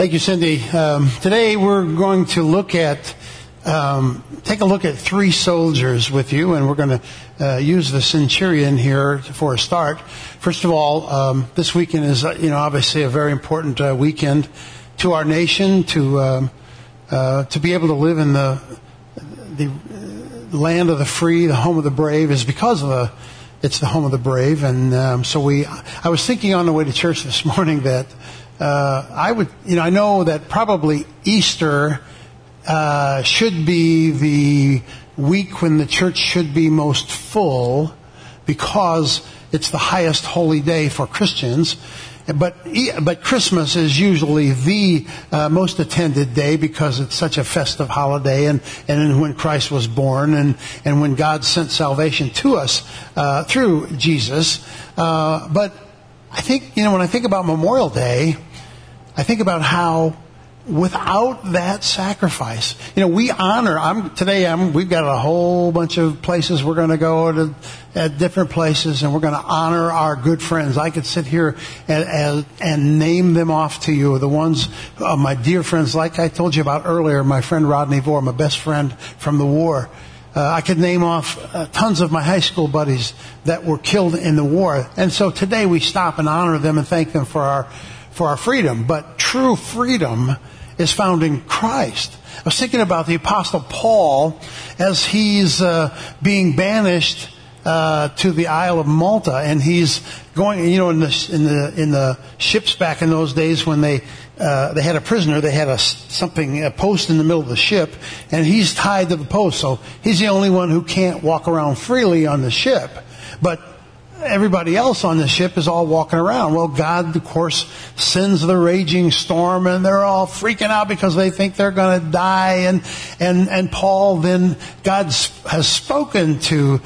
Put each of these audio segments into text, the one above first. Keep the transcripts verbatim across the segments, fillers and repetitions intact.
Thank you, Cindy. Um, today we're going to look at, um, take a look at three soldiers with you, and we're going to uh, use the centurion here for a start. First of all, um, this weekend is, uh, you know, obviously a very important uh, weekend to our nation, to um, uh, to be able to live in the the land of the free, the home of the brave, is because of the it's the home of the brave, and um, so we. I was thinking on the way to church this morning that. Uh, I would, you know, I know that probably Easter uh, should be the week when the church should be most full because it's the highest holy day for Christians. But but Christmas is usually the uh, most attended day because it's such a festive holiday, and, and when Christ was born, and, and when God sent salvation to us uh, through Jesus. Uh, but I think, you know, when I think about Memorial Day, I think about how without that sacrifice, you know, we honor, I'm, today I'm, we've got a whole bunch of places we're going to go to, at different places, and we're going to honor our good friends. I could sit here and, and, and name them off to you, the ones, uh, my dear friends, like I told you about earlier, my friend Rodney Vore, my best friend from the war. Uh, I could name off uh, tons of my high school buddies that were killed in the war. And so today we stop and honor them and thank them for our for our freedom. But true freedom is found in Christ. I was thinking about the Apostle Paul as he's uh, being banished uh, to the Isle of Malta, and he's going, you know, in the in the in the ships back in those days when they Uh, they had a prisoner, they had a something, a post in the middle of the ship, and he's tied to the post, so he's the only one who can't walk around freely on the ship. But everybody else on the ship is all walking around. Well, God, of course, sends the raging storm, and they're all freaking out because they think they're going to die. And and and Paul then, God has spoken to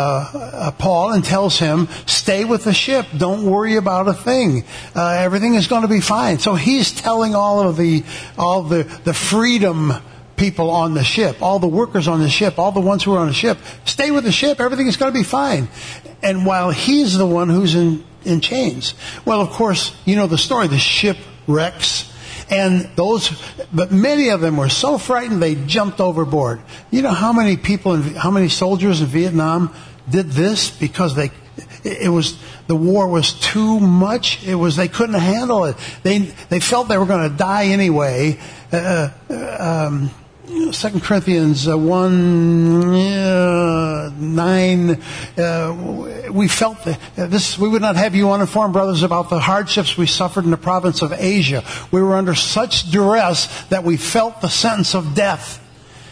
uh, Paul and tells him, stay with the ship. Don't worry about a thing. Uh, everything is going to be fine. So he's telling all of the all the the freedom people on the ship, all the workers on the ship, all the ones who are on the ship, stay with the ship. Everything is going to be fine. And while he's the one who's in, in chains. Well, of course, you know the story. The ship wrecks. And those, but many of them were so frightened they jumped overboard. You know how many people, in, how many soldiers in Vietnam did this because they, it was, the war was too much. It was, they couldn't handle it. They, they felt they were going to die anyway. Uh, um, Second Corinthians one uh, nine. Uh, we felt that this. We would not have you uninformed, brothers, about the hardships we suffered in the province of Asia. We were under such duress that we felt the sentence of death.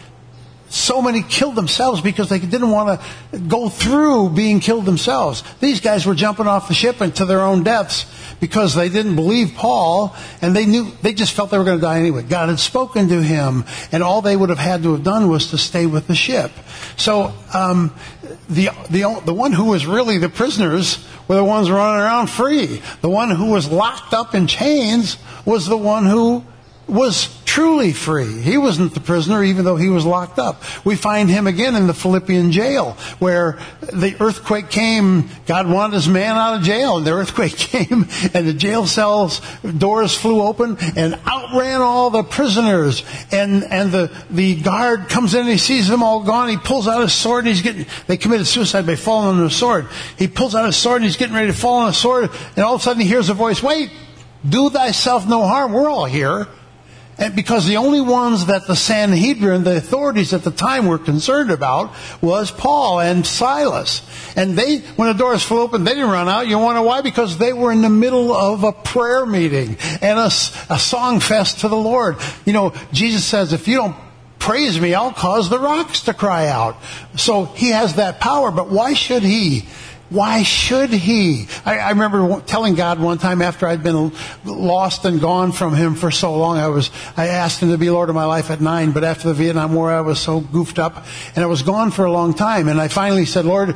So many killed themselves because they didn't want to go through being killed themselves. These guys were jumping off the ship into their own deaths because they didn't believe Paul, and they knew, they just felt they were going to die anyway. God had spoken to him, and all they would have had to have done was to stay with the ship. So um, the the the one who was really the prisoners were the ones running around free. The one who was locked up in chains was the one who was truly free. He wasn't the prisoner, even though he was locked up. We find him again in the Philippian jail, where the earthquake came. God wanted his man out of jail, and the earthquake came, and the jail cell's doors flew open, and outran all the prisoners. And and the the guard comes in, and he sees them all gone. He pulls out his sword, and he's getting. They committed suicide by falling on the sword. He pulls out his sword, and he's getting ready to fall on the sword, and all of a sudden he hears a voice, "Wait, do thyself no harm. We're all here." And because the only ones that the Sanhedrin, the authorities at the time, were concerned about was Paul and Silas. And they, when the doors flew open, they didn't run out. You want to know why? Because they were in the middle of a prayer meeting and a, a song fest to the Lord. You know, Jesus says, if you don't praise me, I'll cause the rocks to cry out. So he has that power, but why should he? Why should he? I, I remember telling God one time after I'd been lost and gone from him for so long, I was, I asked him to be Lord of my life at nine, but after the Vietnam War, I was so goofed up, and I was gone for a long time. And I finally said, Lord,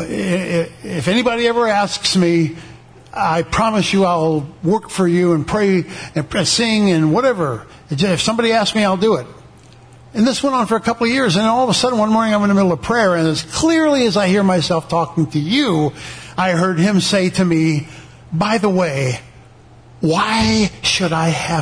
if anybody ever asks me, I promise you I'll work for you and pray and sing and whatever. If somebody asks me, I'll do it. And this went on for a couple of years, and all of a sudden one morning I'm in the middle of prayer, and as clearly as I hear myself talking to you, I heard him say to me, by the way, why should I have to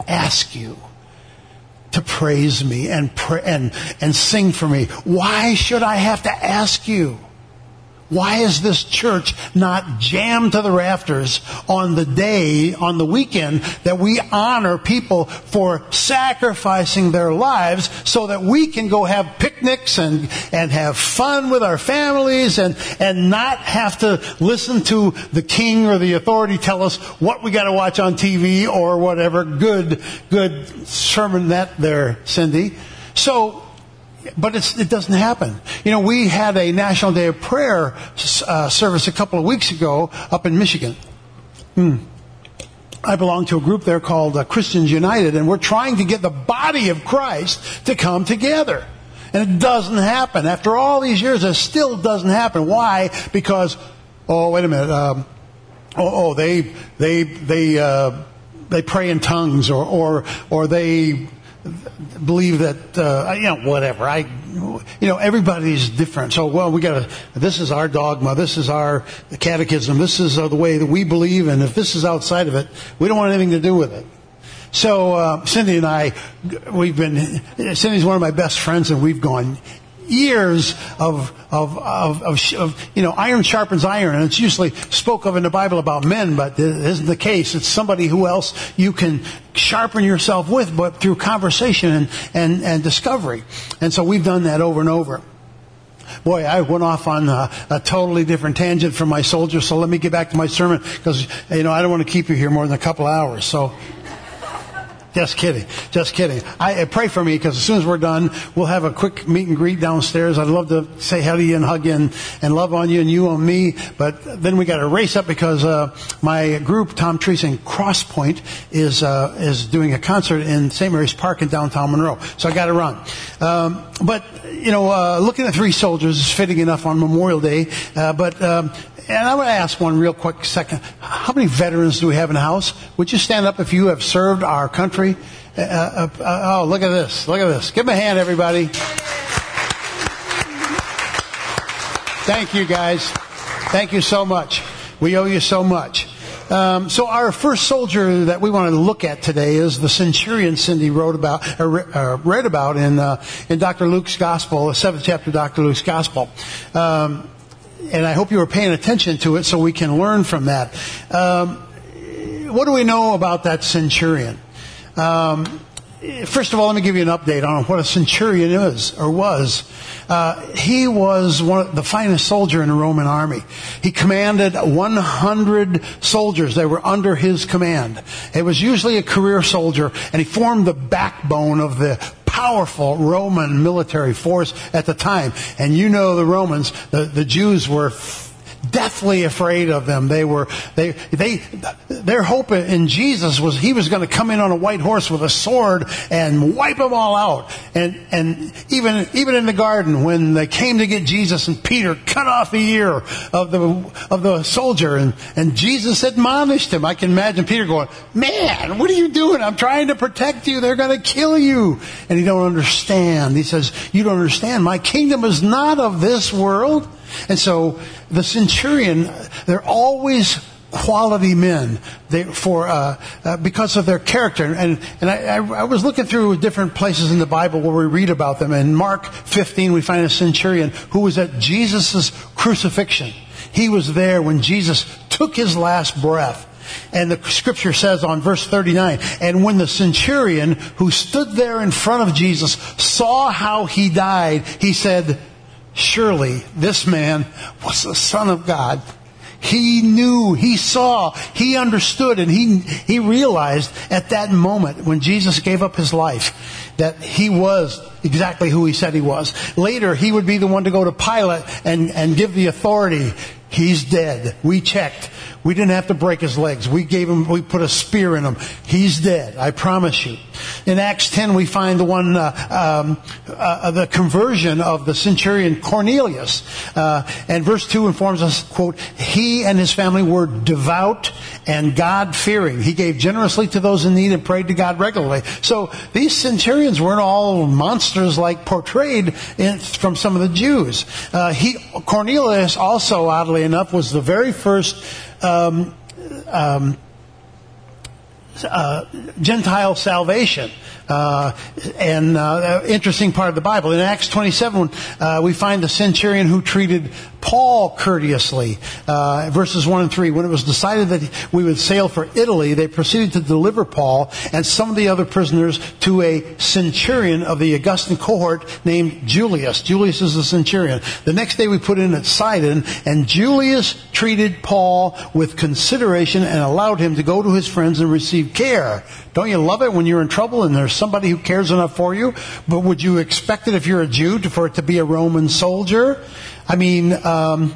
ask you to praise me and pray, and and sing for me? Why should I have to ask you? Why is this church not jammed to the rafters on the day, on the weekend, that we honor people for sacrificing their lives so that we can go have picnics and, and have fun with our families and, and not have to listen to the king or the authority tell us what we got to watch on T V or whatever. Good, good sermon that there, Cindy. So, But it's, it doesn't happen. You know, we had a National Day of Prayer uh, service a couple of weeks ago up in Michigan. Hmm. I belong to a group there called uh, Christians United, and we're trying to get the body of Christ to come together. And it doesn't happen. After all these years, it still doesn't happen. Why? Because, oh, wait a minute. Um, oh, oh, they they they uh, they pray in tongues, or or or they believe that, uh, you know, whatever. I, you know, everybody's different. So, well, we got to, this is our dogma. This is our catechism. This is uh, the way that we believe. And if this is outside of it, we don't want anything to do with it. So, uh, Cindy and I, we've been, Cindy's one of my best friends, and we've gone years of, of, of, of, of, you know, iron sharpens iron. And it's usually spoke of in the Bible about men, but it isn't the case. It's somebody who else you can sharpen yourself with, but through conversation and, and, and discovery. And so we've done that over and over. Boy, I went off on a, a totally different tangent from my soldiers, so let me get back to my sermon, because, you know, I don't want to keep you here more than a couple hours. So, just kidding. Just kidding. I, I pray for me, because as soon as we're done, we'll have a quick meet and greet downstairs. I'd love to say hi to you and hug you and, and love on you and you on me. But then we got to race up, because uh, my group, Tom Treese and Cross Point, is uh, is doing a concert in Saint Mary's Park in downtown Monroe. So I got to run. Um, but you know, uh, looking at three soldiers is fitting enough on Memorial Day. Uh, but um, And I want to ask one real quick second. How many veterans do we have in the house? Would you stand up if you have served our country? Uh, uh, uh, oh, look at this. Look at this. Give them a hand, everybody. Thank you, guys. Thank you so much. We owe you so much. Um, so our first soldier that we want to look at today is the centurion Cindy wrote about, or uh, read about in uh, in Doctor Luke's Gospel, the seventh chapter of Doctor Luke's Gospel. Um, And I hope you were paying attention to it so we can learn from that. Um, what do we know about that centurion? Um, first of all, let me give you an update on what a centurion is or was. Uh, he was one of the finest soldier in the Roman army. He commanded one hundred soldiers that were under his command. It was usually a career soldier, and he formed the backbone of the powerful Roman military force at the time. And you know the Romans, the, the Jews were deathly afraid of them. They were, they, they, their hope in Jesus was he was going to come in on a white horse with a sword and wipe them all out. And, and even, even in the garden, when they came to get Jesus, and Peter cut off the ear of the, of the soldier, and, and Jesus admonished him. I can imagine Peter going, "Man, what are you doing? I'm trying to protect you. They're going to kill you." And he don't understand. He says, "You don't understand. My kingdom is not of this world." And so the centurion, they're always quality men they, for uh, uh, because of their character. And and I, I, I was looking through different places in the Bible where we read about them. In Mark fifteen, we find a centurion who was at Jesus' crucifixion. He was there when Jesus took his last breath. And the scripture says on verse thirty-nine, "And when the centurion who stood there in front of Jesus saw how he died, he said, 'Surely this man was the Son of God.'" He knew, he saw, he understood, and he he realized at that moment when Jesus gave up his life that he was exactly who he said he was. Later, he would be the one to go to Pilate and, and give the authority. He's dead. We checked. We didn't have to break his legs. We gave him, we put a spear in him. He's dead. I promise you. In Acts ten, we find the one, uh, um, uh, the conversion of the centurion Cornelius. Uh, and verse two informs us, quote, "He and his family were devout and God-fearing. He gave generously to those in need and prayed to God regularly." So these centurions weren't all monsters like portrayed in, from some of the Jews. Uh, he, Cornelius also, oddly enough, was the very first Um, um, uh, Gentile salvation. Uh, and uh, interesting part of the Bible. In Acts twenty-seven, uh, we find the centurion who treated Paul courteously. Uh, verses one and three. When it was decided that we would sail for Italy, they proceeded to deliver Paul and some of the other prisoners to a centurion of the Augustan cohort named Julius. Julius is the centurion. The next day we put in at Sidon, and Julius treated Paul with consideration and allowed him to go to his friends and receive care. Don't you love it when you're in trouble and there's somebody who cares enough for you? But would you expect it if you're a Jew to, for it to be a Roman soldier? I mean, um,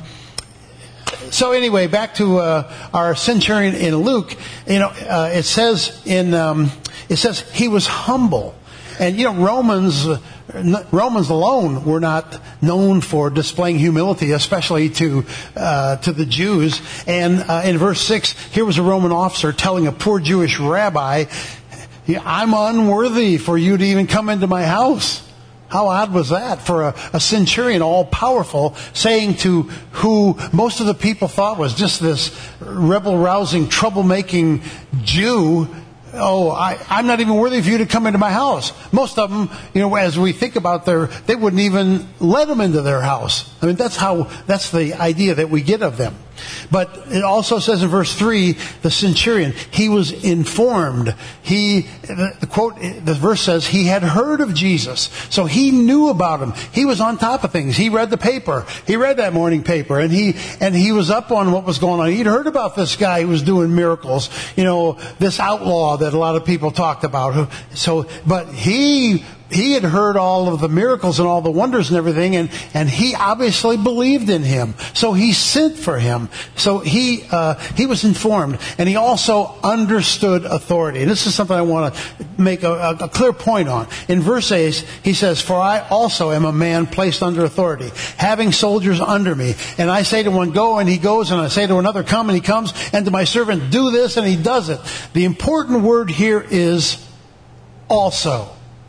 so anyway, back to uh, our centurion in Luke. You know, uh, it says in um, it says he was humble, and you know Romans. Uh, Romans alone were not known for displaying humility, especially to uh, to the Jews. And uh, in verse six, here was a Roman officer telling a poor Jewish rabbi, "I'm unworthy for you to even come into my house." How odd was that for a, a centurion, all powerful, saying to who most of the people thought was just this rebel-rousing, troublemaking Jew, "Oh, I, I'm not even worthy for you to come into my house." Most of them, you know, as we think about their, they wouldn't even let them into their house. I mean, that's how, that's the idea that we get of them. But it also says in verse three, the centurion, he was informed. He, the, the quote, the verse says, he had heard of Jesus. So he knew about him. He was on top of things. He read the paper. He read that morning paper, and he, and he was up on what was going on. He'd heard about this guy who was doing miracles. You know, this outlaw that a lot of people talked about. So, but he, He had heard all of the miracles and all the wonders and everything, and, and he obviously believed in him. So he sent for him. So he uh, he was informed, and he also understood authority. And this is something I want to make a, a clear point on. In verse eight, he says, "For I also am a man placed under authority, having soldiers under me. And I say to one, go, and he goes, and I say to another, come, and he comes, and to my servant, do this, and he does it." The important word here is also.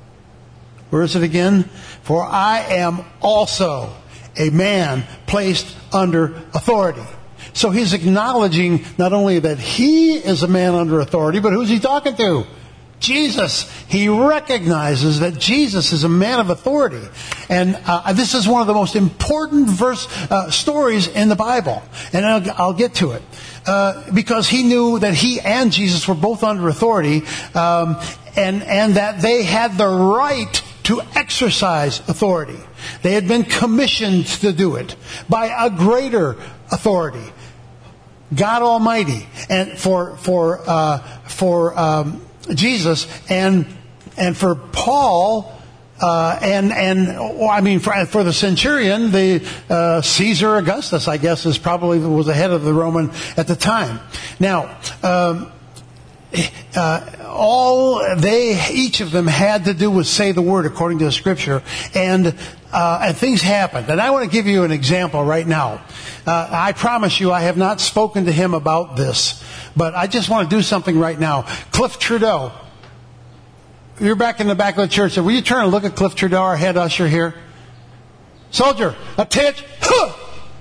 Where is it again? "For I am also a man placed under authority." So he's acknowledging not only that he is a man under authority, but who's he talking to? Jesus. He recognizes that Jesus is a man of authority. And uh, this is one of the most important verse uh, stories in the Bible. And I'll, I'll get to it. Uh, because he knew that he and Jesus were both under authority, um, and, and that they had the right to exercise authority. They had been commissioned to do it by a greater authority, God Almighty, and for for uh, for um, Jesus and and for Paul. Uh, and, and, well, I mean, for, for the centurion, the, uh, Caesar Augustus, I guess, is probably, was the head of the Roman at the time. Now, um, uh, all they, each of them had to do was say the word according to the scripture, and, uh, and things happened. And I want to give you an example right now. Uh, I promise you I have not spoken to him about this, but I just want to do something right now. Cliff Trudeau. You're back in the back of the church. Will you turn and look at Cliff Trudeau, our head usher here? Soldier, attention, huh!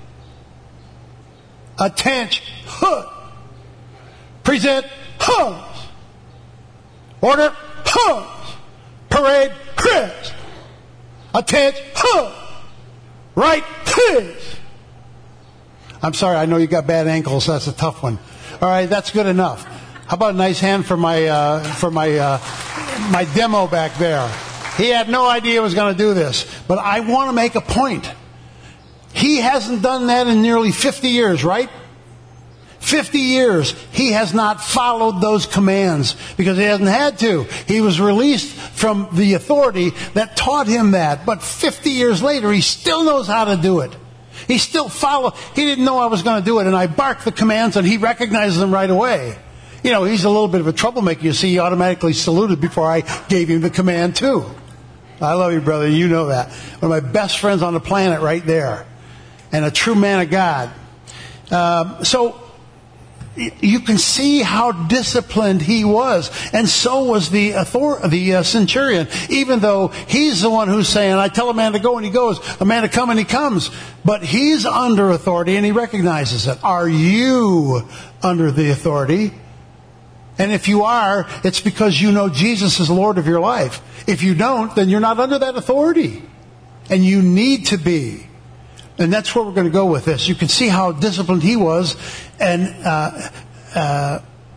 Attention, huh! Present, huh! Order, huh! Parade, Chris! Attention, huh! Right, please! I'm sorry, I know you got bad ankles, so that's a tough one. All right, that's good enough. How about a nice hand for my uh, for my uh, my demo back there? He had no idea he was going to do this, but I want to make a point. He hasn't done that in nearly fifty years, right? fifty years, he has not followed those commands because he hasn't had to. He was released from the authority that taught him that, but fifty years later, he still knows how to do it. He still followed. He didn't know I was going to do it, and I barked the commands, and he recognizes them right away. You know, he's a little bit of a troublemaker. You see, he automatically saluted before I gave him the command, too. I love you, brother. You know that. One of my best friends on the planet right there. And a true man of God. Um, so, you can see how disciplined he was. And so was the author- the uh, centurion. Even though he's the one who's saying, I tell a man to go and he goes, a man to come and he comes. But he's under authority and he recognizes it. Are you under the authority? And if you are, it's because you know Jesus is Lord of your life. If you don't, then you're not under that authority. And you need to be. And that's where we're going to go with this. You can see how disciplined he was. And uh, uh,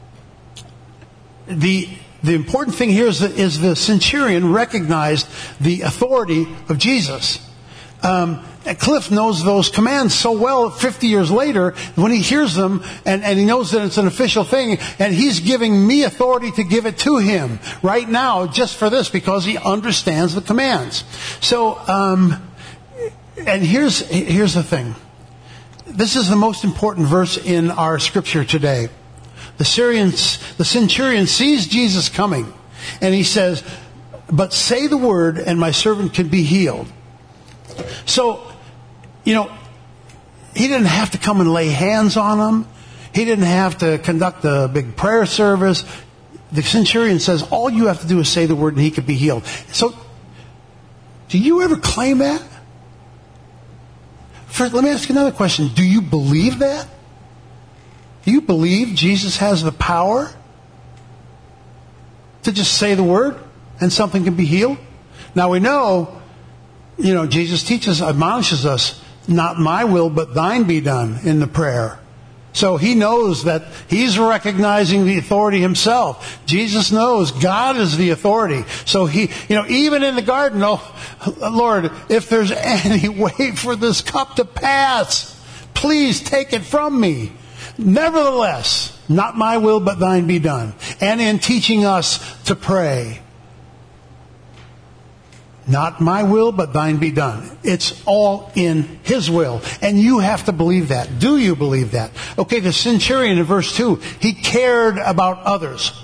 the the important thing here is that is the centurion recognized the authority of Jesus. Um, and Cliff knows those commands so well fifty years later when he hears them and, and he knows that it's an official thing, and he's giving me authority to give it to him right now just for this because he understands the commands. So, um, and here's, here's the thing. This is the most important verse in our scripture today. The Syrian, the centurion sees Jesus coming and he says, "But say the word and my servant can be healed." So, you know, he didn't have to come and lay hands on him. He didn't have to conduct a big prayer service. The centurion says, all you have to do is say the word and he could be healed. So, do you ever claim that? First, let me ask you another question. Do you believe that? Do you believe Jesus has the power to just say the word and something can be healed? Now we know, you know, Jesus teaches, admonishes us, not my will, but thine be done in the prayer. So he knows that he's recognizing the authority himself. Jesus knows God is the authority. So he, you know, even in the garden, oh, Lord, if there's any way for this cup to pass, please take it from me. Nevertheless, not my will, but thine be done. And in teaching us to pray, not my will, but thine be done. It's all in his will. And you have to believe that. Do you believe that? Okay, the centurion in verse two, he cared about others.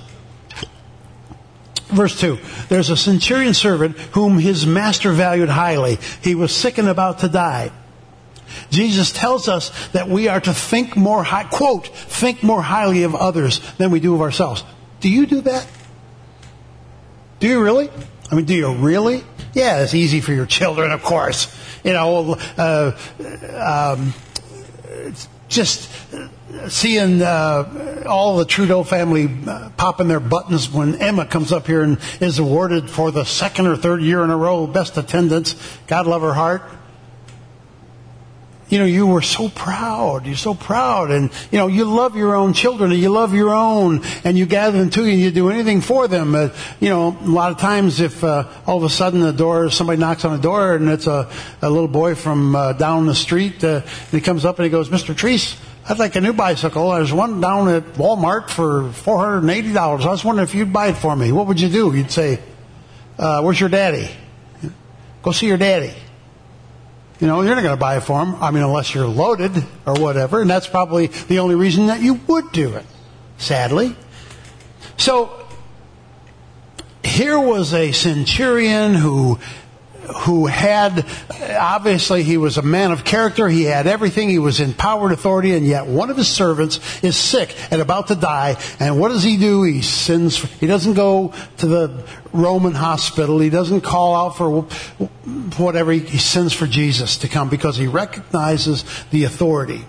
Verse two, there's a centurion servant whom his master valued highly. He was sick and about to die. Jesus tells us that we are to think more high, quote, think more highly of others than we do of ourselves. Do you do that? Do you really? I mean, do you really? Yeah, it's easy for your children, of course. You know, uh, um, just seeing uh, all the Trudeau family uh, popping their buttons when Emma comes up here and is awarded for the second or third year in a row best attendance. God love her heart. You know, you were so proud. You're so proud. And, you know, you love your own children and you love your own and you gather them to you and you do anything for them. Uh, you know, a lot of times if uh, all of a sudden the door, somebody knocks on the door and it's a, a little boy from uh, down the street uh, and he comes up and he goes, "Mister Treese, I'd like a new bicycle. There's one down at Walmart for four hundred eighty dollars. I was wondering if you'd buy it for me." What would you do? You'd say, uh, "Where's your daddy? Go see your daddy." You know, you're not going to buy it for him. I mean, unless you're loaded or whatever. And that's probably the only reason that you would do it, sadly. So, here was a centurion who who had, obviously he was a man of character. He had everything. He was in power and authority. And yet one of his servants is sick and about to die. And what does he do? He sends, he doesn't go to the Roman hospital. He doesn't call out for whatever. He sends for Jesus to come because he recognizes the authority.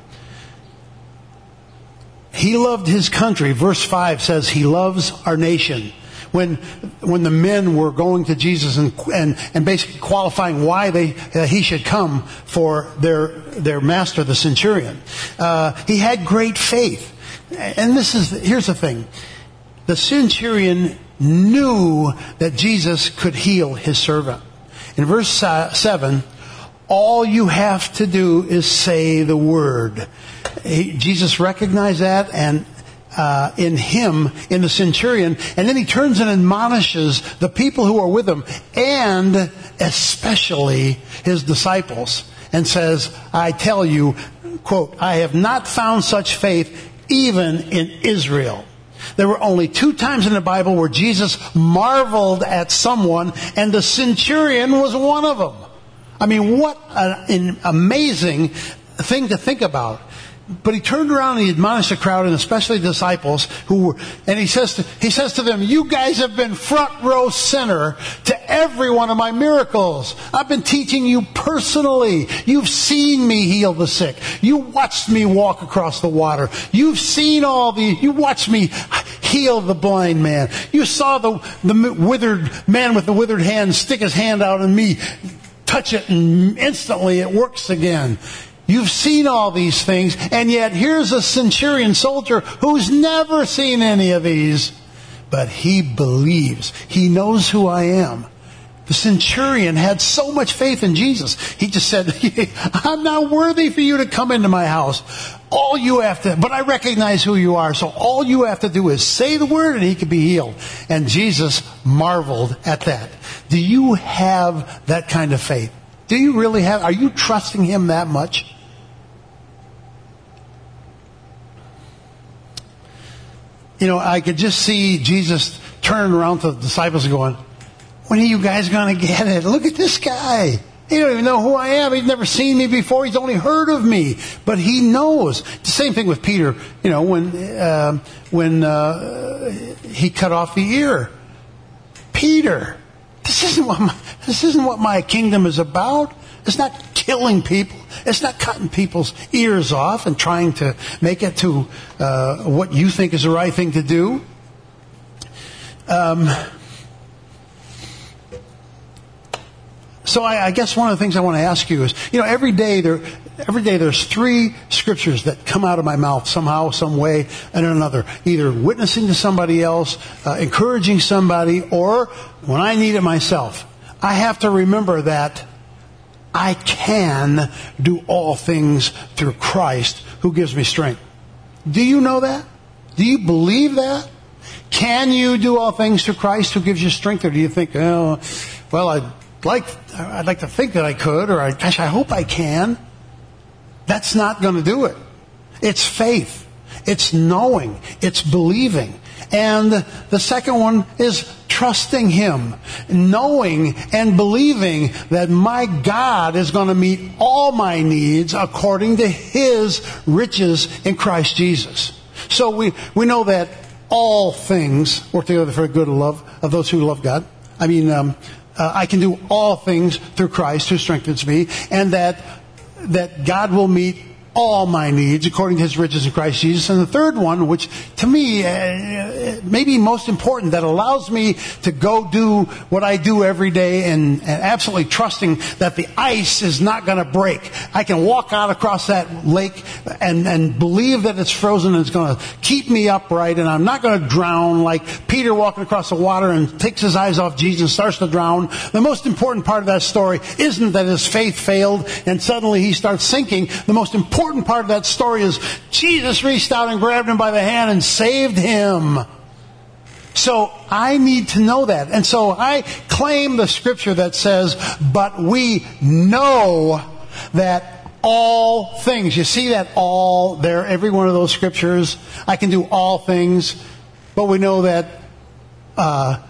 He loved his country. Verse five says he loves our nation. When when the men were going to Jesus and and, and basically qualifying why they uh, he should come for their their master, the centurion, uh, he had great faith. And this is here's the thing: the centurion knew that Jesus could heal his servant. In verse seven, all you have to do is say the word. He, Jesus recognized that and. Uh, in him, in the centurion, and then he turns and admonishes the people who are with him, and especially his disciples, and says, "I tell you," quote, "I have not found such faith even in Israel." There were only two times in the Bible where Jesus marveled at someone, and the centurion was one of them. I mean, what an amazing thing to think about. But he turned around and he admonished the crowd, and especially the disciples, who were, and he says to, he says to them, "You guys have been front row center to every one of my miracles. I've been teaching you personally. You've seen me heal the sick. You watched me walk across the water. You've seen all the, you watched me heal the blind man. You saw the, the withered man with the withered hand stick his hand out and me touch it, and instantly it works again. You've seen all these things, and yet here's a centurion soldier who's never seen any of these, but he believes. He knows who I am. The centurion had so much faith in Jesus. He just said, I'm not worthy for you to come into my house. All you have to, but I recognize who you are, so all you have to do is say the word and he can be healed. And Jesus marveled at that. Do you have that kind of faith? Do you really have, are you trusting him that much? You know, I could just see Jesus turning around to the disciples and going, when are you guys going to get it? Look at this guy. He don't even know who I am. He's never seen me before. He's only heard of me. But he knows. The same thing with Peter. You know, when uh, when uh, he cut off the ear. Peter, this isn't what my, this isn't what my kingdom is about. It's not killing people. It's not cutting people's ears off and trying to make it to uh, what you think is the right thing to do. Um. So I, I guess one of the things I want to ask you is, you know, every day there, every day there's three scriptures that come out of my mouth somehow, some way, and another. Either witnessing to somebody else, uh, encouraging somebody, or when I need it myself. I have to remember that I can do all things through Christ who gives me strength. Do you know that? Do you believe that? Can you do all things through Christ who gives you strength? Or do you think, oh, well, I'd like, I'd like to think that I could, or I, gosh, I hope I can. That's not going to do it. It's faith. It's knowing. It's believing. And the second one is trusting him, knowing and believing that my God is going to meet all my needs according to his riches in Christ Jesus. So we, we know that all things work together for the good of love of those who love God. I mean, um, uh, I can do all things through Christ who strengthens me, and that that God will meet all my needs according to his riches in Christ Jesus. And the third one, which to me uh, may be most important, that allows me to go do what I do every day and, and absolutely trusting that the ice is not going to break. I can walk out across that lake and, and believe that it's frozen and it's going to keep me upright, and I'm not going to drown like Peter walking across the water and takes his eyes off Jesus and starts to drown. The most important part of that story isn't that his faith failed and suddenly he starts sinking. The most important important part of that story is Jesus reached out and grabbed him by the hand and saved him. So I need to know that. And so I claim the scripture that says, but we know that all things. You see that all there, every one of those scriptures. I can do all things, but we know that uh,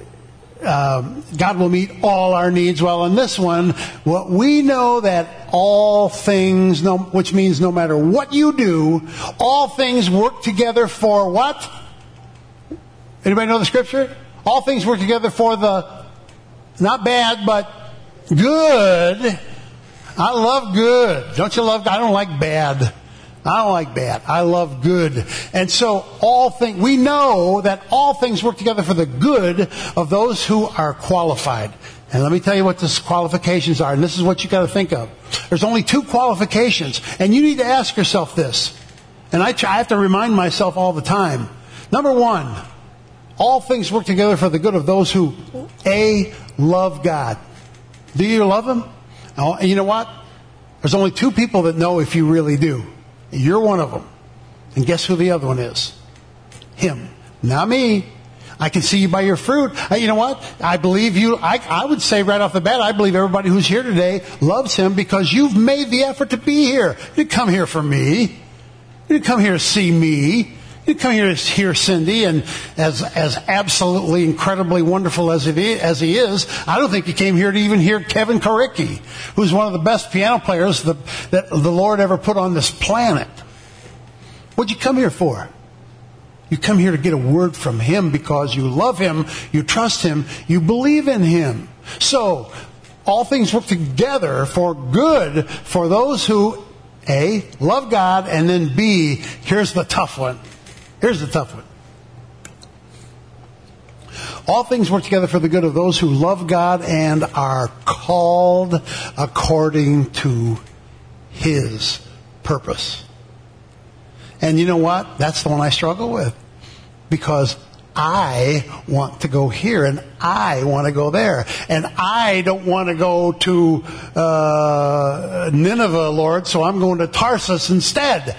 uh, God will meet all our needs. Well, in this one, what we know that all things, no, which means no matter what you do, all things work together for what? Anybody know the scripture? All things work together for the, not bad, but good. I love good. Don't you love, I don't like bad. I don't like bad. I love good. And so all things, we know that all things work together for the good of those who are qualified. And let me tell you what these qualifications are. And this is what you got to think of. There's only two qualifications. And you need to ask yourself this. And I, try, I have to remind myself all the time. Number one, all things work together for the good of those who, A, love God. Do you love him? Oh, and you know what? There's only two people that know if you really do. You're one of them. And guess who the other one is? Him. Not me. I can see you by your fruit. Uh, you know what? I believe you. I, I would say right off the bat, I believe everybody who's here today loves him because you've made the effort to be here. You didn't come here for me. You didn't come here to see me. You didn't come here to hear Cindy. And as as absolutely incredibly wonderful as, it is, as he is, I don't think you came here to even hear Kevin Koricki, who's one of the best piano players the, that the Lord ever put on this planet. What'd you come here for? You come here to get a word from Him because you love Him, you trust Him, you believe in Him. So, all things work together for good for those who, A, love God, and then B, here's the tough one. Here's the tough one. All things work together for the good of those who love God and are called according to His purpose. And you know what? That's the one I struggle with. Because I want to go here and I want to go there. And I don't want to go to uh, Nineveh, Lord, so I'm going to Tarsus instead.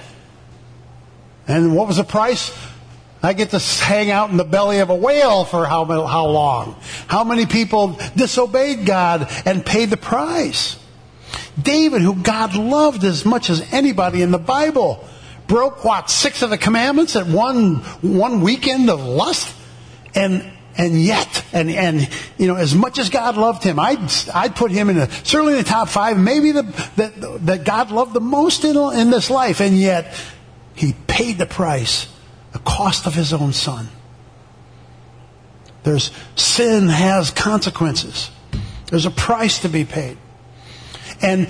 And what was the price? I get to hang out in the belly of a whale for how, how long? How many people disobeyed God and paid the price? David, who God loved as much as anybody in the Bible, broke, what, six of the commandments at one one weekend of lust? And and yet, and, and you know, as much as God loved him, I'd, I'd put him in a, certainly in the top five, maybe the, that, that God loved the most in, in this life. And yet, he paid the price. The cost of his own son. There's sin has consequences. There's a price to be paid. And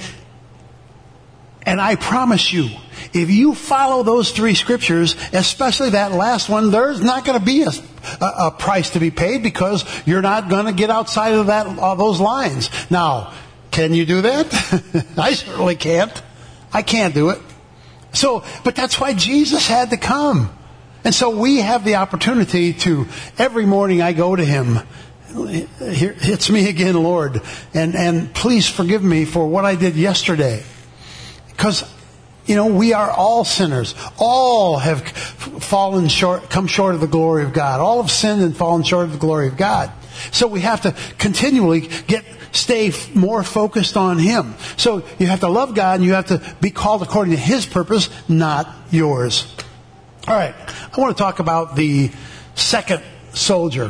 and I promise you, if you follow those three scriptures, especially that last one, there's not going to be a, a, a price to be paid because you're not going to get outside of that of those lines. Now, can you do that? I certainly can't. I can't do it. So, but that's why Jesus had to come. And so we have the opportunity to, every morning I go to Him, here, it's me again, Lord, and, and please forgive me for what I did yesterday. Because, you know, we are all sinners. All have fallen short, come short of the glory of God. All have sinned and fallen short of the glory of God. So we have to continually get, stay more focused on Him. So you have to love God and you have to be called according to His purpose, not yours. All right, I want to talk about the second soldier,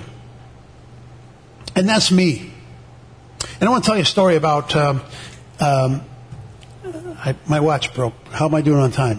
and that's me. And I want to tell you a story about, um, um, I, my watch broke. How am I doing on time?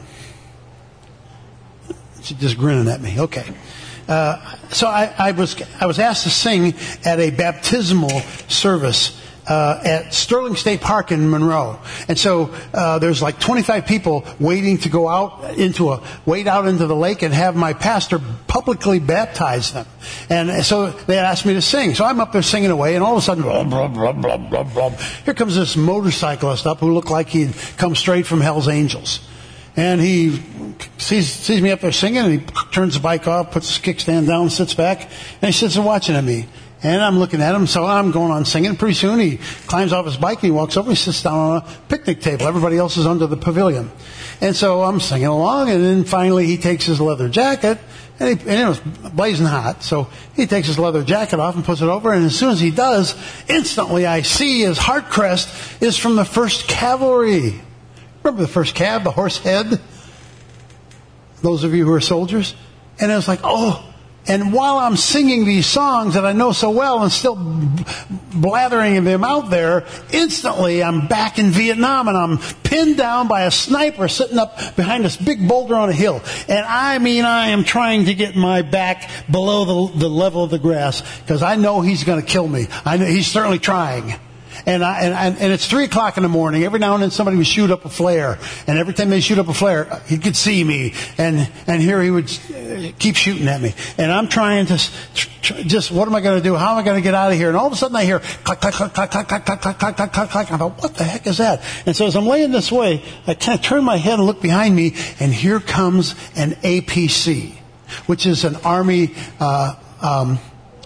She's just grinning at me. Okay. Uh, so I, I was I was asked to sing at a baptismal service Uh, at Sterling State Park in Monroe. And so uh, there's like twenty-five people waiting to go out into a, wade out into the lake and have my pastor publicly baptize them. And so they asked me to sing. So I'm up there singing away, and all of a sudden, blah, blah, blah, blah, blah, blah, here comes this motorcyclist up who looked like he'd come straight from Hell's Angels. And he sees sees me up there singing, and he turns the bike off, puts his kickstand down, sits back, and he sits there watching at me. And I'm looking at him, so I'm going on singing. Pretty soon he climbs off his bike and he walks over and sits down on a picnic table. Everybody else is under the pavilion. And so I'm singing along, and then finally he takes his leather jacket, and, he, and it was blazing hot. So he takes his leather jacket off and puts it over, and as soon as he does, instantly I see his heart crest is from the first Cavalry. Remember the first Cav, the horse head? Those of you who are soldiers? And I was like, oh. And while I'm singing these songs that I know so well and still blathering them out there, instantly I'm back in Vietnam and I'm pinned down by a sniper sitting up behind this big boulder on a hill. And I mean, I am trying to get my back below the, the level of the grass because I know he's going to kill me. I know he's certainly trying. And, I, and, and it's three o'clock in the morning. Every now and then somebody would shoot up a flare. And every time they shoot up a flare, he could see me. And, and here he would keep shooting at me. And I'm trying to just, what am I going to do? How am I going to get out of here? And all of a sudden I hear clack, clack, clack, clack, clack, clack, clack, clack, clack, clack, clack, clack. I thought, what the heck is that? And so as I'm laying this way, I kind of turn my head and look behind me. And here comes an A P C, which is an Army, uh, um,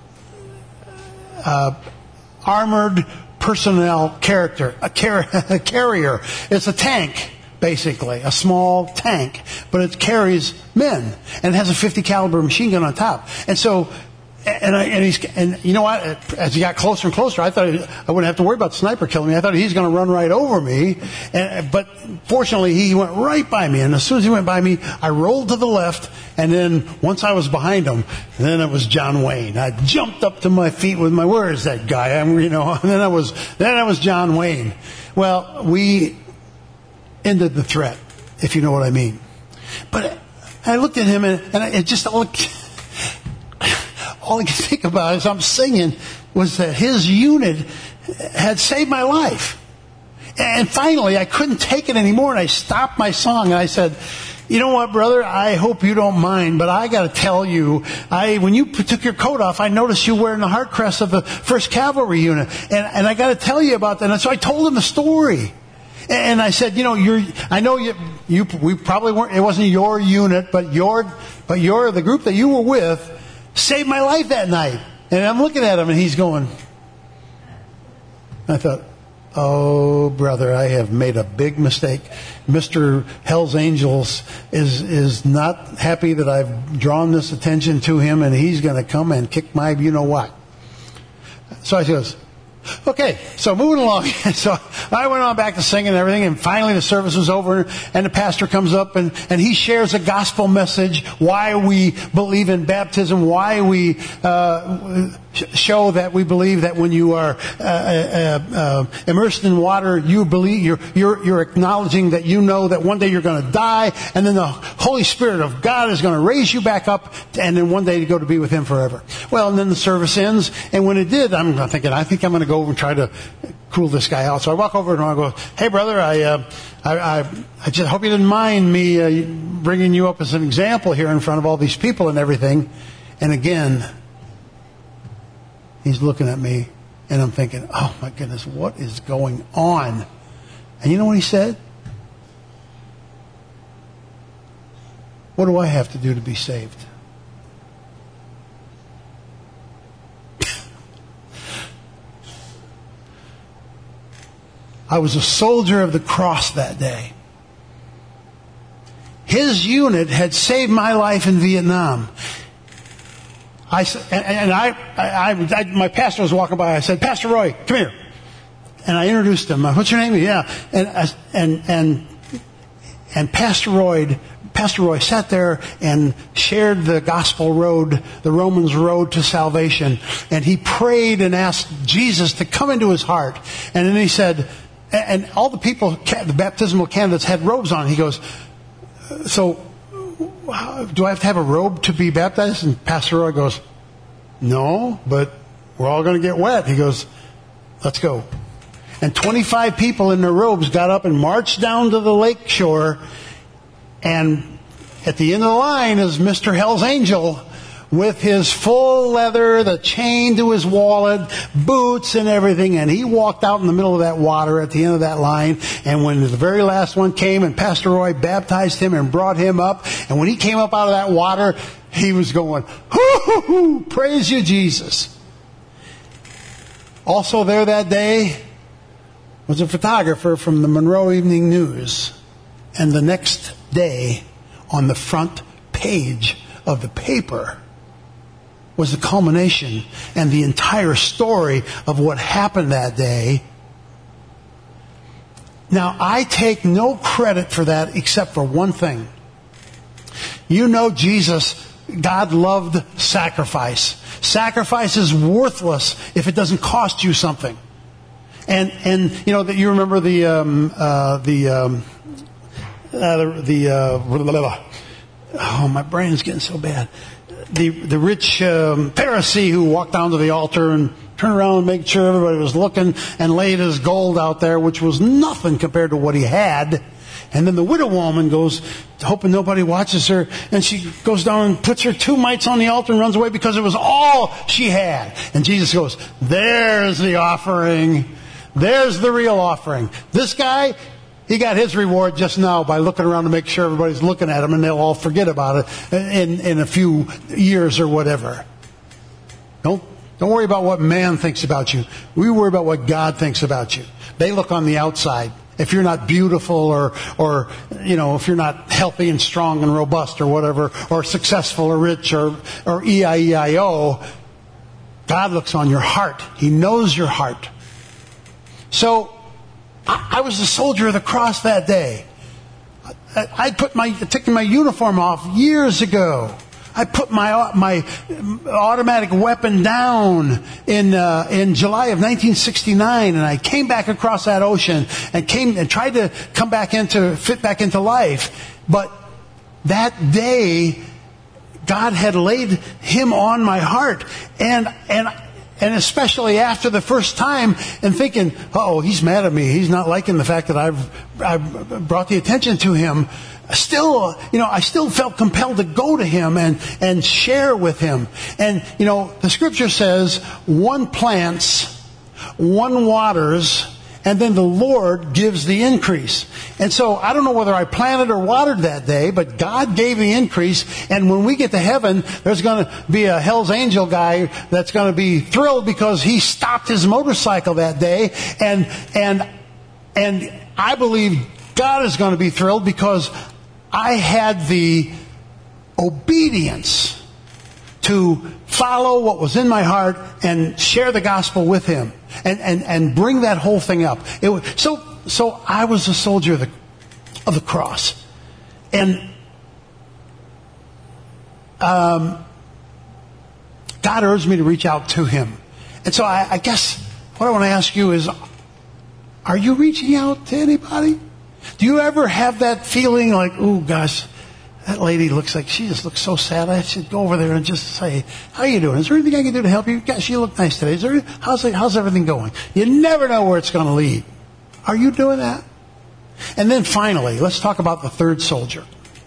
uh, armored personnel character, a, car- a carrier. It's a tank, basically, a small tank, but it carries men, and it has a fifty caliber machine gun on top. And so, and, I, and he's, and you know what? As he got closer and closer, I thought I wouldn't have to worry about the sniper killing me. I thought he's going to run right over me, and, but fortunately, he went right by me. And as soon as he went by me, I rolled to the left. And then once I was behind him, then it was John Wayne. I jumped up to my feet with my, where is that guy? I'm, you know, and then I was, then I was John Wayne. Well, we ended the threat, if you know what I mean. But And I looked at him, and, and I, it just all, all I could think about as I'm singing was that his unit had saved my life. And finally, I couldn't take it anymore, and I stopped my song, and I said, you know what, brother, I hope you don't mind, but I got to tell you, I when you took your coat off, I noticed you wearing the heart crest of the first Cavalry unit, and, and I got to tell you about that. And so I told him the story. And I said, you know, you're, I know you, you, we probably weren't, it wasn't your unit, but your, but your, the group that you were with saved my life that night. And I'm looking at him, and he's going, I thought, oh, brother, I have made a big mistake. Mister Hell's Angels is is not happy that I've drawn this attention to him, and he's going to come and kick my you-know-what. So I goes, okay, so moving along. So I went on back to singing and everything, and finally the service was over, and the pastor comes up, and, and he shares a gospel message, why we believe in baptism, why we uh, show that we believe that when you are uh, uh, uh, immersed in water, you believe, you're, you're, you're acknowledging that you know that one day you're going to die, and then the Holy Spirit of God is going to raise you back up, and then one day you go to be with Him forever. Well, and then the service ends, and when it did, I'm thinking, I think I'm going to go over and try to cool this guy out. So I walk over and I go, hey, brother, I, uh, I, I, I just hope you didn't mind me uh, bringing you up as an example here in front of all these people and everything. And again, he's looking at me, and I'm thinking, oh my goodness, what is going on? And you know what he said? What do I have to do to be saved? I was a soldier of the cross that day. His unit had saved my life in Vietnam. I and, and I, I, I, my pastor was walking by. I said, Pastor Roy, come here. And I introduced him. What's your name? Yeah. And and and and Pastor Roy, Pastor Roy sat there and shared the gospel road, the Romans road to salvation. And he prayed and asked Jesus to come into his heart. And then he said, and all the people, the baptismal candidates had robes on. He goes, so do I have to have a robe to be baptized? And Pastor Roy goes, no, but we're all going to get wet. He goes, let's go. And twenty-five people in their robes got up and marched down to the lake shore. And at the end of the line is Mister Hell's Angel with his full leather, the chain to his wallet, boots and everything. And he walked out in the middle of that water at the end of that line. And when the very last one came and Pastor Roy baptized him and brought him up, and when he came up out of that water, he was going, hoo, hoo, hoo, praise you, Jesus. Also there that day was a photographer from the Monroe Evening News. And the next day, on the front page of the paper, was the culmination and the entire story of what happened that day. Now, I take no credit for that except for one thing. You know, Jesus, God loved sacrifice. Sacrifice is worthless if it doesn't cost you something. And, and you know, that you remember the, um, uh, the, um, uh, the, the uh, blah, blah, blah. Oh, my brain's getting so bad. The the rich um, Pharisee who walked down to the altar and turned around and made sure everybody was looking and laid his gold out there, which was nothing compared to what he had. And then the widow woman goes, hoping nobody watches her, and she goes down and puts her two mites on the altar and runs away because it was all she had. And Jesus goes, there's the offering. There's the real offering. This guy, he got his reward just now by looking around to make sure everybody's looking at him, and they'll all forget about it in, in a few years or whatever. Don't, don't worry about what man thinks about you. We worry about what God thinks about you. They look on the outside. If you're not beautiful or, or, you know, if you're not healthy and strong and robust or whatever, or successful or rich or, or E I E I O, God looks on your heart. He knows your heart. So, I was a soldier of the cross that day. I put my, took my uniform off years ago. I put my my automatic weapon down in uh, in July of nineteen sixty-nine, and I came back across that ocean and came and tried to come back into fit back into life. But that day, God had laid him on my heart. And, and, and especially after the first time and thinking, oh, he's mad at me. He's not liking the fact that I've, I've brought the attention to him. Still, you know, I still felt compelled to go to him and, and share with him. And, you know, the scripture says, one plants, one waters, and then the Lord gives the increase. And so I don't know whether I planted or watered that day, but God gave the increase. And when we get to heaven, there's going to be a Hell's Angel guy that's going to be thrilled because he stopped his motorcycle that day. And, and, and I believe God is going to be thrilled because I had the obedience to follow what was in my heart and share the gospel with him and, and, and bring that whole thing up. It was, so, so I was a soldier of the, of the cross. And, um, God urged me to reach out to him. And so I, I guess what I want to ask you is, are you reaching out to anybody? Do you ever have that feeling like, oh gosh, that lady looks like, she just looks so sad. I should go over there and just say, how you doing? Is there anything I can do to help you? Gosh, you look nice today. Is there, how's, it, how's everything going? You never know where it's going to lead. Are you doing that? And then finally, let's talk about the third soldier.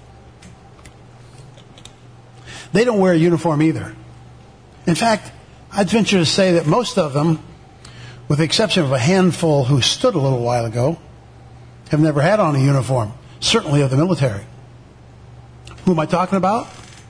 They don't wear a uniform either. In fact, I'd venture to say that most of them, with the exception of a handful who stood a little while ago, have never had on a uniform, certainly of the military. Who am I talking about?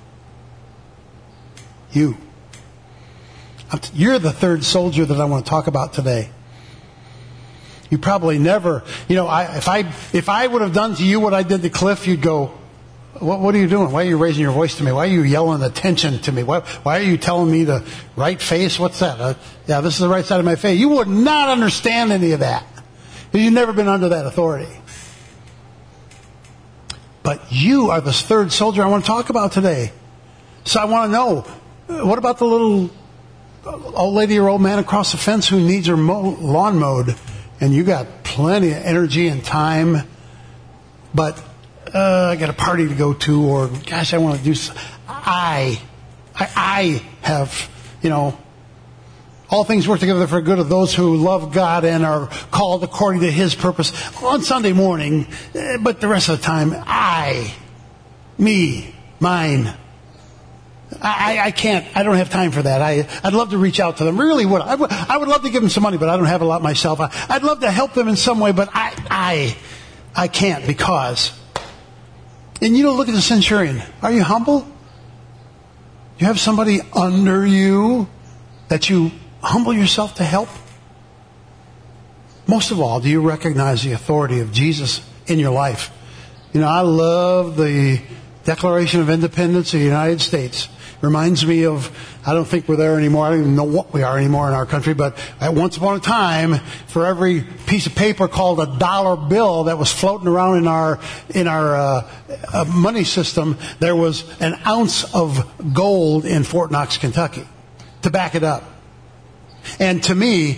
You. You're the third soldier that I want to talk about today. You probably never, you know, I, if I if I would have done to you what I did to Cliff, you'd go, what, what are you doing? Why are you raising your voice to me? Why are you yelling attention to me? Why, why are you telling me the right face? What's that? Uh, yeah, this is the right side of my face. You would not understand any of that. Because you've never been under that authority. But you are the third soldier I want to talk about today. So I want to know, what about the little old lady or old man across the fence who needs her mow, lawn mowed? And you got plenty of energy and time, but uh, I got a party to go to, or gosh, I want to do. I, I, I have, you know. All things work together for good of those who love God and are called according to his purpose on Sunday morning. But the rest of the time, I, me, mine. I, I can't, I don't have time for that. I, I'd love to reach out to them. Really would. I would, I would love to give them some money, but I don't have a lot myself. I, I'd love to help them in some way, but I, I, I can't because. And you don't look at the centurion. Are you humble? You have somebody under you that you humble yourself to help? Most of all, do you recognize the authority of Jesus in your life? You know, I love the Declaration of Independence of the United States. Reminds me of, I don't think we're there anymore. I don't even know what we are anymore in our country. But at once upon a time, for every piece of paper called a dollar bill that was floating around in our in our uh, uh, money system, there was an ounce of gold in Fort Knox, Kentucky, to back it up. And to me,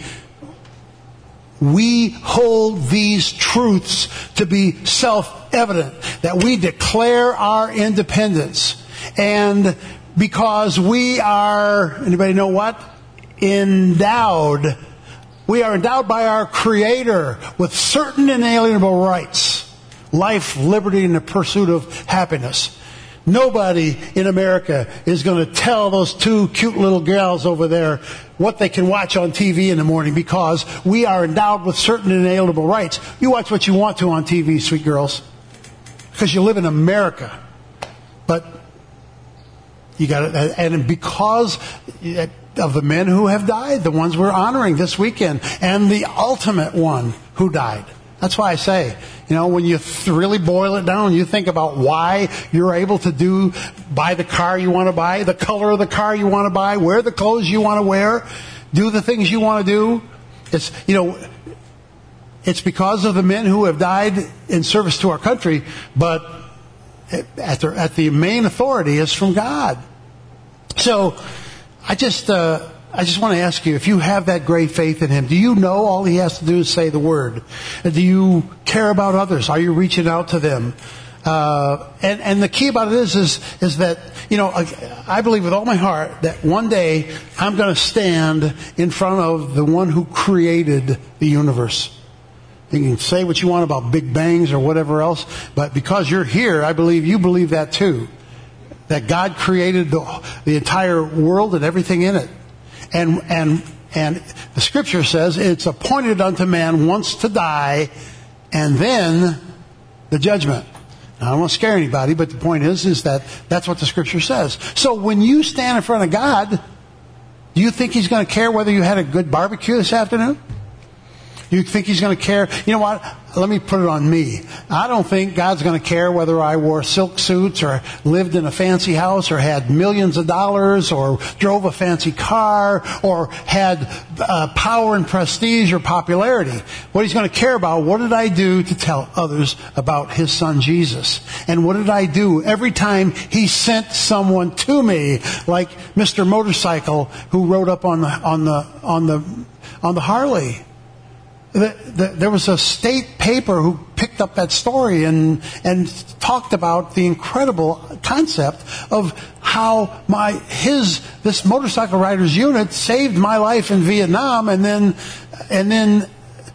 we hold these truths to be self-evident, that we declare our independence. And because we are, anybody know what? Endowed. We are endowed by our Creator with certain inalienable rights. Life, liberty, and the pursuit of happiness. Nobody in America is going to tell those two cute little gals over there what they can watch on T V in the morning, because we are endowed with certain inalienable rights. You watch what you want to on T V, sweet girls, because you live in America. But you got to, and because of the men who have died, the ones we're honoring this weekend, and the ultimate one who died. That's why I say, you know, when you th- really boil it down, you think about why you're able to do, buy the car you want to buy, the color of the car you want to buy, wear the clothes you want to wear, do the things you want to do. It's, you know, it's because of the men who have died in service to our country, but at the, at the main authority is from God. So, I just, uh, I just want to ask you, if you have that great faith in Him, do you know all He has to do is say the word? Do you care about others? Are you reaching out to them? Uh, and, and the key about it is, is, is that, you know, I believe with all my heart that one day I'm going to stand in front of the one who created the universe. You can say what you want about Big Bangs or whatever else, but because you're here, I believe you believe that too. That God created the, the entire world and everything in it. And, and, and the scripture says it's appointed unto man once to die and then the judgment. Now, I don't want to scare anybody, but the point is, is that that's what the scripture says. So when you stand in front of God, do you think He's going to care whether you had a good barbecue this afternoon? You think He's going to care? You know what? Let me put it on me. I don't think God's going to care whether I wore silk suits or lived in a fancy house or had millions of dollars or drove a fancy car or had uh, power and prestige or popularity. What He's going to care about, what did I do to tell others about His Son Jesus? And what did I do every time He sent someone to me, like Mister Motorcycle who rode up on the on the on the on the Harley? The, the, there was a state paper who picked up that story and and talked about the incredible concept of how my his this motorcycle riders unit saved my life in Vietnam, and then and then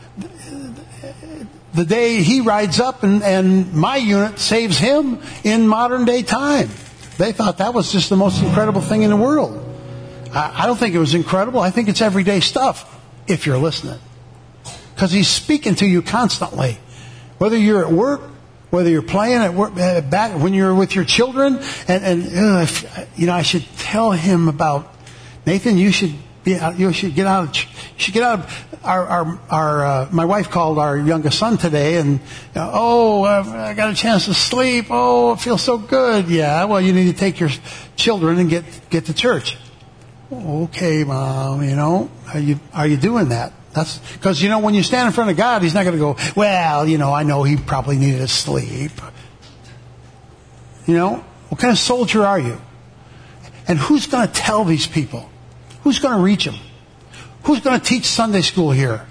the day he rides up and, and my unit saves him in modern day time. They thought that was just the most incredible thing in the world. I, I don't think it was incredible. I think it's everyday stuff if you're listening. Because He's speaking to you constantly. Whether you're at work, whether you're playing at work, back when you're with your children, and, and uh, if, you know, I should tell him about Nathan. You should be out, you should get out. Of, you should get out. Of, our our, our uh, my wife called our youngest son today, and you know, oh, I got a chance to sleep. Oh, it feels so good. Yeah, well, you need to take your children and get get to church. Okay, Mom. You know, are you are you doing that? That's because, you know, when you stand in front of God, He's not going to go, well, you know, I know he probably needed to sleep. You know, what kind of soldier are you? And who's going to tell these people? Who's going to reach them? Who's going to teach Sunday school here?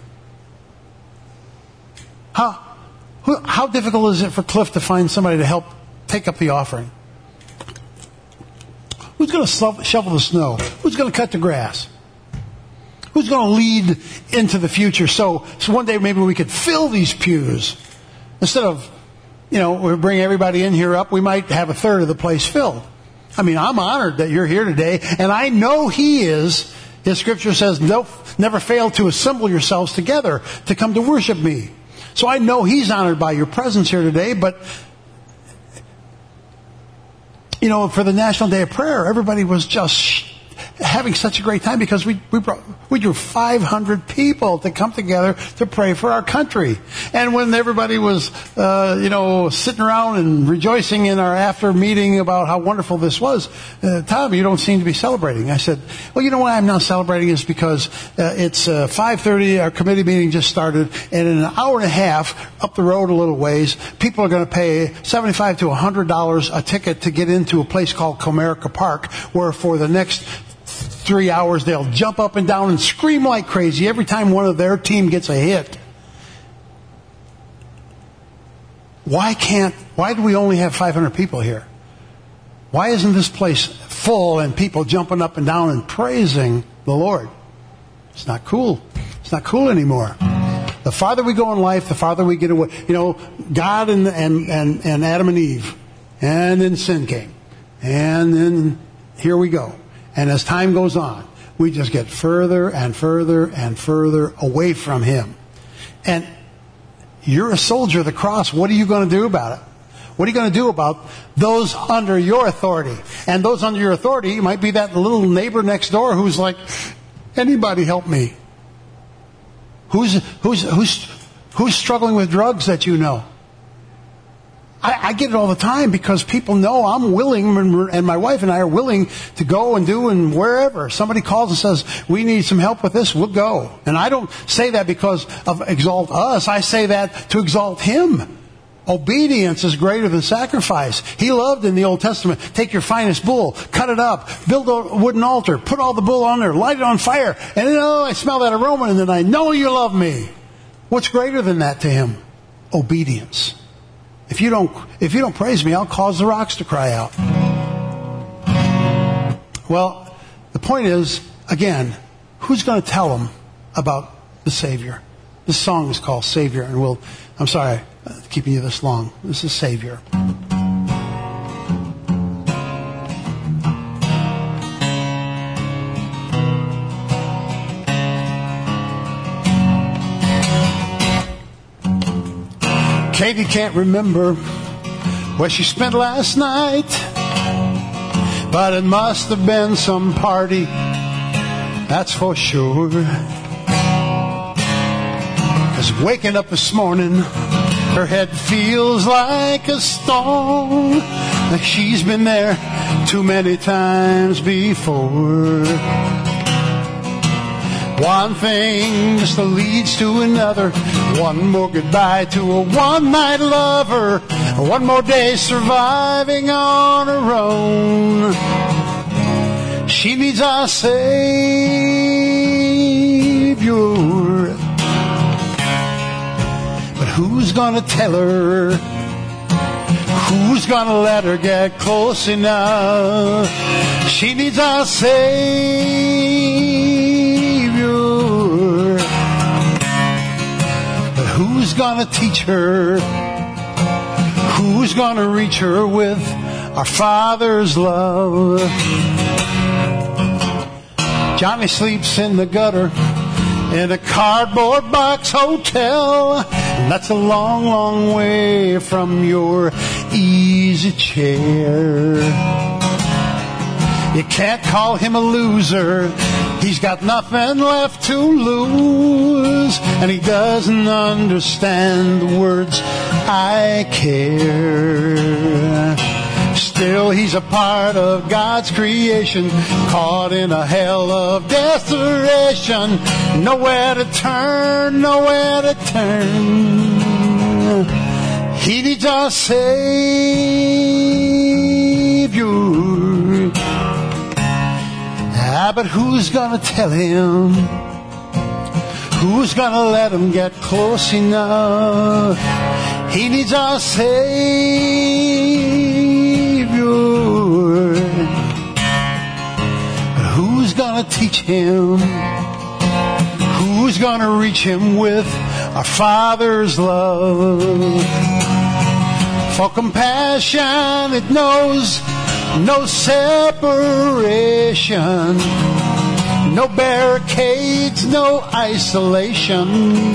How, who, how difficult is it for Cliff to find somebody to help take up the offering? Who's going to shovel the snow? Who's going to cut the grass? Who's going to lead into the future so, so one day maybe we could fill these pews? Instead of, you know, we bring everybody in here up, we might have a third of the place filled. I mean, I'm honored that you're here today, and I know He is. His scripture says, no, never fail to assemble yourselves together to come to worship Me. So I know He's honored by your presence here today, but, you know, for the National Day of Prayer, everybody was just having such a great time because we we brought we drew five hundred people to come together to pray for our country. And when everybody was uh, you know sitting around and rejoicing in our after meeting about how wonderful this was, uh, Tom, you don't seem to be celebrating. I said, well, you know why I'm not celebrating is because uh, it's uh, five thirty. Our committee meeting just started, and in an hour and a half up the road a little ways, people are going to pay seventy-five to one hundred dollars a ticket to get into a place called Comerica Park, where for the next three hours they'll jump up and down and scream like crazy every time one of their team gets a hit. Why can't, why do we only have five hundred people here? Why isn't this place full and people jumping up and down and praising the Lord? It's not cool. It's not cool anymore. The farther we go in life, the farther we get away. You know, God and, and, and, and Adam and Eve, and then sin came. And then here we go. And as time goes on, we just get further and further and further away from Him. And you're a soldier of the cross. What are you going to do about it? What are you going to do about those under your authority? And those under your authority might be that little neighbor next door who's like, anybody help me? Who's, who's, who's, who's struggling with drugs that you know? I, I get it all the time because people know I'm willing, and my wife and I are willing to go and do and wherever. Somebody calls and says, we need some help with this, we'll go. And I don't say that because of exalt us. I say that to exalt Him. Obedience is greater than sacrifice. He loved in the Old Testament, take your finest bull, cut it up, build a wooden altar, put all the bull on there, light it on fire, and then, oh, I smell that aroma, and then I know you love me. What's greater than that to Him? Obedience. If you don't, if you don't praise me, I'll cause the rocks to cry out. Well, the point is, again, who's going to tell them about the Savior? This song is called Savior, and we'll, I'm sorry, uh, keeping you this long. This is Savior. Katie can't remember where she spent last night, but it must have been some party, that's for sure. 'Cause waking up this morning, her head feels like a stone, like she's been there too many times before. One thing just leads to another. One more goodbye to a one-night lover. One more day surviving on her own. She needs a Savior. But who's gonna tell her? Who's gonna let her get close enough? She needs a Savior. But who's gonna teach her? Who's gonna reach her with our Father's love? Johnny sleeps in the gutter in a cardboard box hotel. And that's a long, long way from your easy chair. You can't call him a loser. He's got nothing left to lose. And he doesn't understand the words, I care. Still, he's a part of God's creation, caught in a hell of desperation. Nowhere to turn, nowhere to turn. He needs a Savior. Ah, but who's gonna tell him? Who's gonna let him get close enough? He needs a Savior. But who's gonna teach him? Who's gonna reach him with our Father's love? For compassion, it knows no separation, no barricades, no isolation.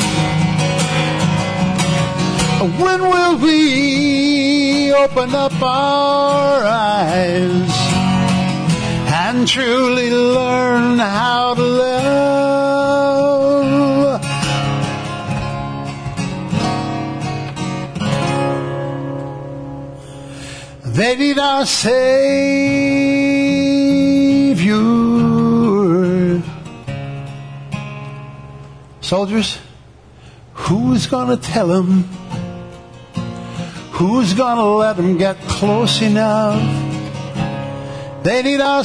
When will we open up our eyes and truly learn how to love? They need our Savior. Soldiers, who's gonna tell them? Who's gonna let them get close enough? They need our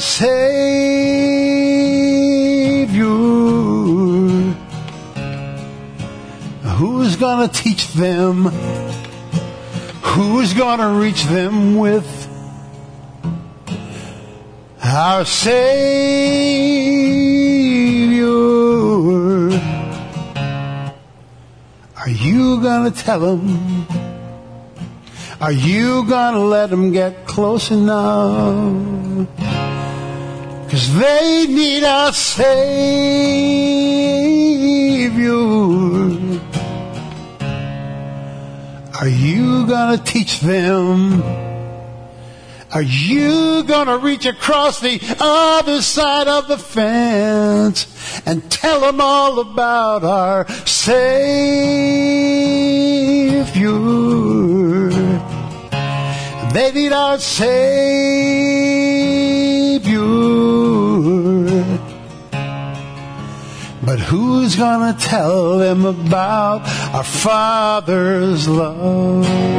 Savior. Who's gonna teach them? Who's gonna reach them with our Savior? Are you gonna tell them? Are you gonna let them get close enough? 'Cause they need a Savior. Are you gonna teach them? Are you gonna reach across the other side of the fence and tell them all about our Savior? They need our Savior. But who's gonna tell them about our Father's love?